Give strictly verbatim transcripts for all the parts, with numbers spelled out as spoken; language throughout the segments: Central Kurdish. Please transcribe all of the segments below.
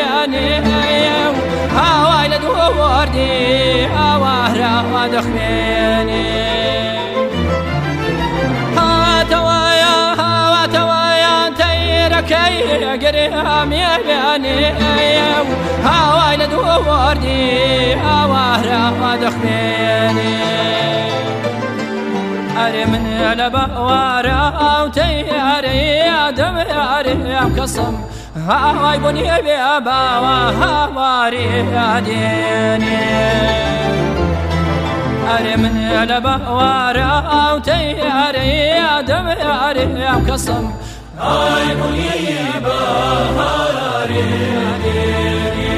بياني هواي لدوردي هوارا ودخميني هاتوايا هاتوايا تيركي قريم يبياني هواي لدوردي هوارا ودخميني أري من لبوارا وتياري أدم ياري قسم هاي بني بيابا وهواري ديني أري من لبوارا وتياري أدم ياري قسم هاي بني بيابا وهواري ديني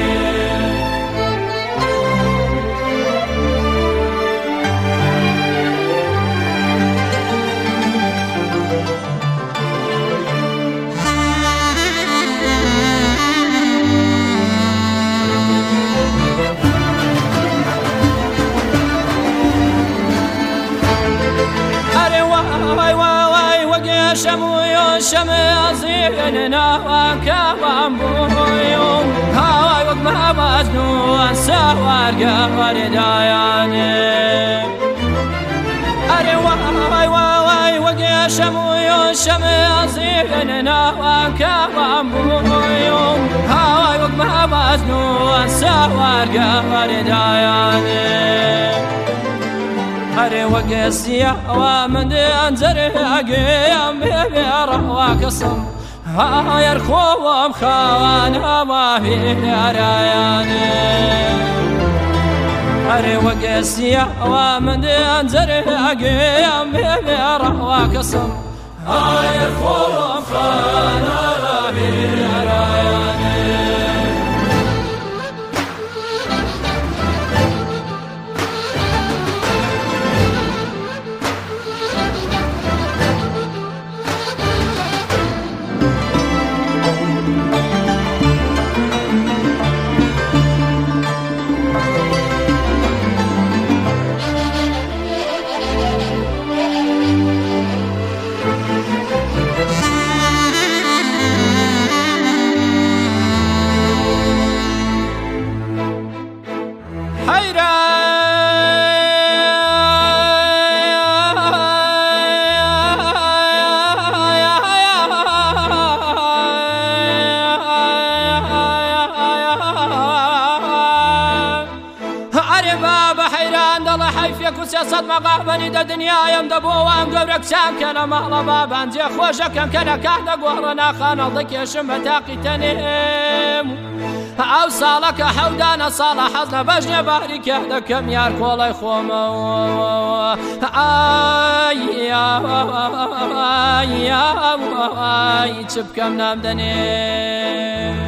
واي واي وقيا شمويو شمازيننا وكمان بويو هاي وقما بازنو السوار قمر داياني أري واي واي وقيا شمويو شمازيننا وكمان بويو هاي وقما بازنو السوار قمر داياني أري وقسيا ومن أنزر أقيم ببير وقسم ها يرخوهم خوانا ما في رياني أري وقسيا ومن أنزر أقيم ببير وقسم ها يرخوهم خوانا ما في رياني سياسات مقابني دا دنيا يم دبوان قبرك سام كان مهلا بابان زي خوشا كم كان كهدا قهرنا خانا ضك يشم بتاقي تنم او صالك حودانا صالة حزنا بجنا باري كهدا كم يار كولا يخوما اي يا اي يا اي تشب كم نام دنم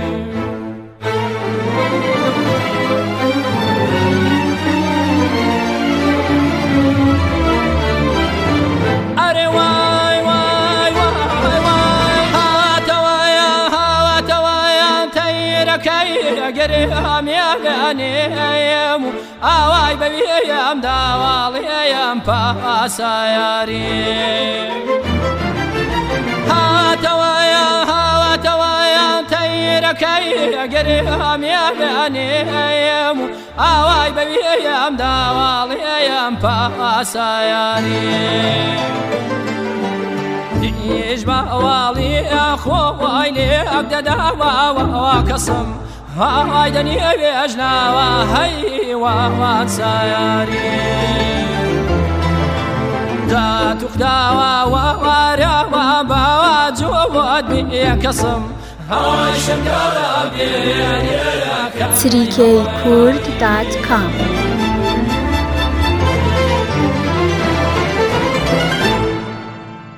أري واي واي واي واي هاتوايا هاتوايا تيركي قريم يبياني أواي ببيام داوالي يام باساياري هاتوايا هاتوايا تيركي قريم يبياني أواي ببيام داوالي يام باساياري يجمع والي أخوي لي أبدأ وقسم هاي دني بيجنا وهي ووان سياري دا تخدا ووارا وبا جواد بي قسم هاي شمدار بي three k kurd dot com